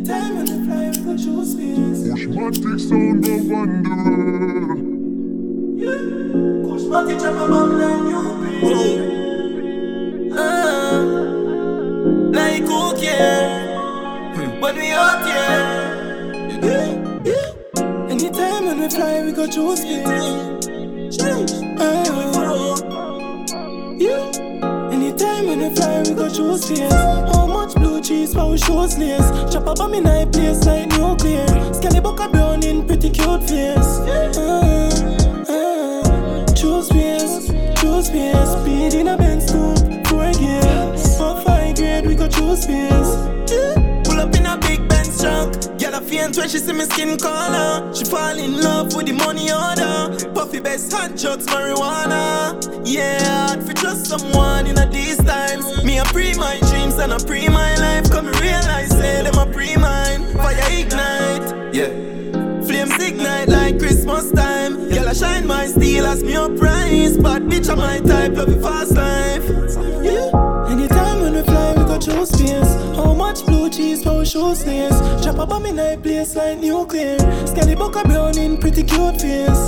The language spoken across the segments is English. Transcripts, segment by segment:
Anytime when we fly, we go choose space. Pushmatic sound go wanderer. Yeah. Pushmatic chop a bomb like you, like cocaine. When we out here, yeah. Anytime when we fly, we go choose space. Yeah. Anytime when we fly, we go choose space. How much blue cheese for we show slaves? Chop up on me night place like nuclear. Skelly buck brown in pretty cute face. Choose space. Speed in a Benz coupe, 4 gears. For 5 grade, we go choose space. Pull up in a big Benz truck. Girl a faint when she see me skin color. She fall in love with the money order. Puffy best hot drugs, marijuana. Yeah, hard for trust someone in a these times. Me a pre my dreams and a pre my life. Come realize say them a pre mine. Fire ignite, yeah. Flames ignite like Christmas time. Girl I shine my steel as me up rise. Bad bitch I'm my type, love it fast life. Yeah. Anytime when we fly, we go choose space. How much blue cheese for we show slaves? Chop up on me night place like nuclear. Skelly buck brown in pretty cute face.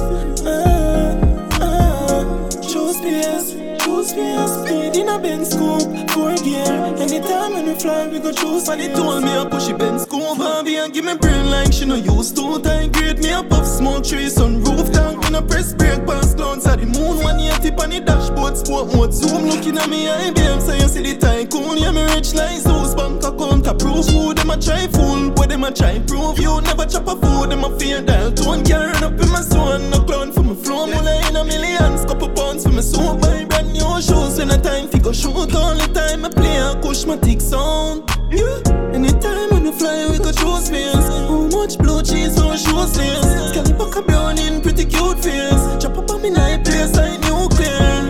Choose space. Speed in a Benz coupe, 4 gear. Anytime when we fly, we go choose. And it told me I push it Benz coupe. Barbie and give me brain like she no used to. Time grade me up off smoke trees on roof. Tank me no press brake past clouds at the moon. 180 on the dashboard, sport mode zoom. Looking at me IBM, so you see the tycoon. Yeah, me rich like Zeus, bank account approve. Who them a try fool, but them a try prove. You never chop a food, them a fear dial tone. Can't run up in my zone, no clown for my flow. Mula in a millions, couple pounds for my soul. Buy brand new shoes when a time fi go shoot. All the time I play a Pushmatic sound. Yeah. Anytime when we fly, we go choose space. How much blue cheese for show slaves? Skelly buck brown in pretty cute face. Chop up on me night place like nuclear.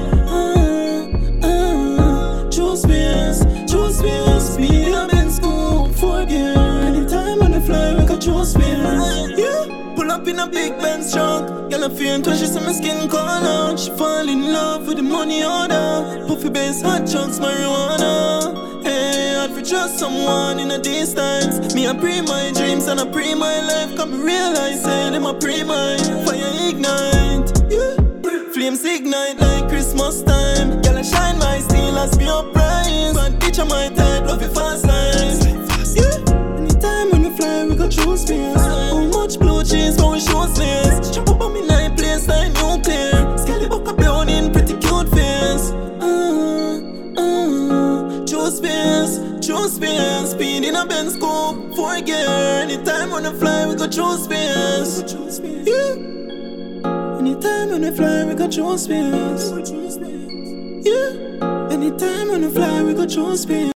Choose space. Speed up in school, 4 gear. Anytime when we fly, we go choose space. Yeah. Pull up in a big Benz truck. Girl a faint when she see my skin color. She fall in love with the money order. Puffy bass, hot chunks, marijuana. Hey, hard for trust someone in a these times. Me a pre my dreams and a pre my life. Come realize say them a pre mine. Fire ignite, yeah. Flames ignite like Christmas time. Girl I shine my steel as me uprise. Bad bitch I'm my type, love it fast life. Yeah. Anytime when we fly, we go choose space. How much blue cheese for we show slaves? Chop up on me night place like nuclear. Skelly buck brown in pretty cute face. Choose space. Speed in a Benz coupe, 4 gear. Anytime when we fly, we go choose space. Yeah. Anytime when we fly, we go choose space. Yeah. Anytime when we fly, we go choose space.